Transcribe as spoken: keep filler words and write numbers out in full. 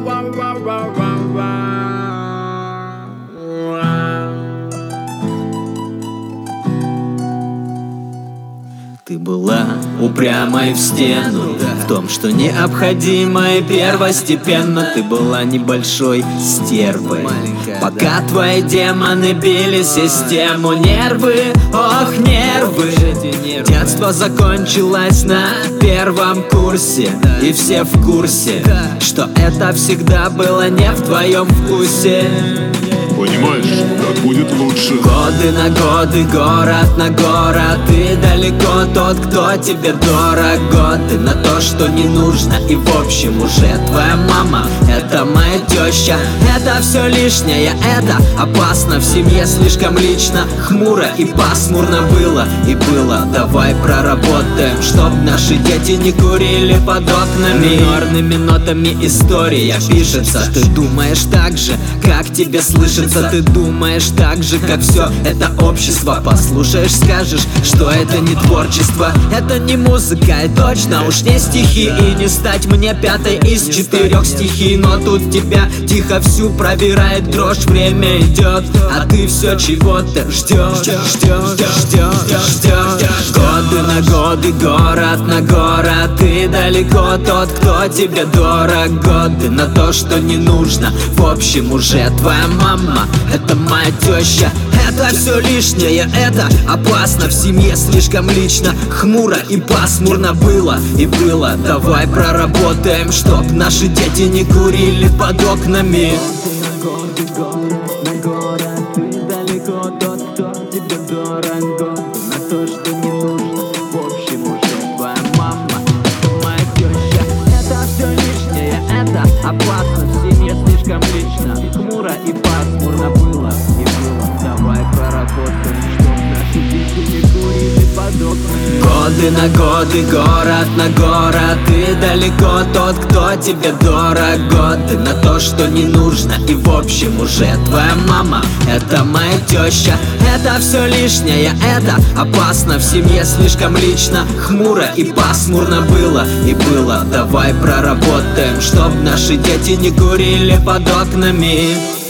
Ты была упрямой в стену, в том, что необходимо и первостепенно. Ты была небольшой стервой, пока твои демоны били систему. Нервы, ох, нервы. Детство закончилось на первом курсе, и все в курсе, что это всегда было не в твоем вкусе. Понимаешь, так будет лучше. Годы на годы, город на город, ты далеко тот, кто тебе дорог. Годы на то, что не нужно, и в общем уже твоя мама — это моя теща. Это все лишнее, это опасно, в семье слишком лично. Хмуро и пасмурно было, и было. Давай проработаем, чтоб наши дети не курили под окнами. Минорными нотами история пишется. Ты думаешь так же, как тебе слышится. Ты думаешь так же, как все это общество. Послушаешь, скажешь, что это не творчество, это не музыка, и точно уж не стихи. И не стать мне пятой из четырех стихий. Но тут тебя тихо всю пробирает дрожь. Время идет, а ты все чего-то ждешь, ждешь, ждешь, ждешь, ждешь. Годы на годы, город на город, ты далеко тот, кто тебе дорог. Годы на то, что не нужно, в общем уже твоя мама — это моя теща. Это все лишнее, это опасно, в семье слишком лично. Хмуро и пасмурно было, и было. Давай проработаем, чтоб наши дети не курили под окнами. Годы на город, на город, ты далеко тот, кто тебе дорог. Годы на то, что не нужно, в общем уже твоя мама — это моя теща. Это все лишнее, это опасно, в семье слишком лично. Хмуро и пасмурно было, и было. Давай проработаем, чтоб наши дети не курили под окнами. Годы на годы, город на город, ты далеко тот, кто тебе дорог. Годы на то, что не нужно, и в общем уже твоя мама — это моя теща. Это все лишнее, это опасно, в семье слишком лично. Хмуро и пасмурно было, и было. Давай проработаем, чтоб наши дети не курили под окнами.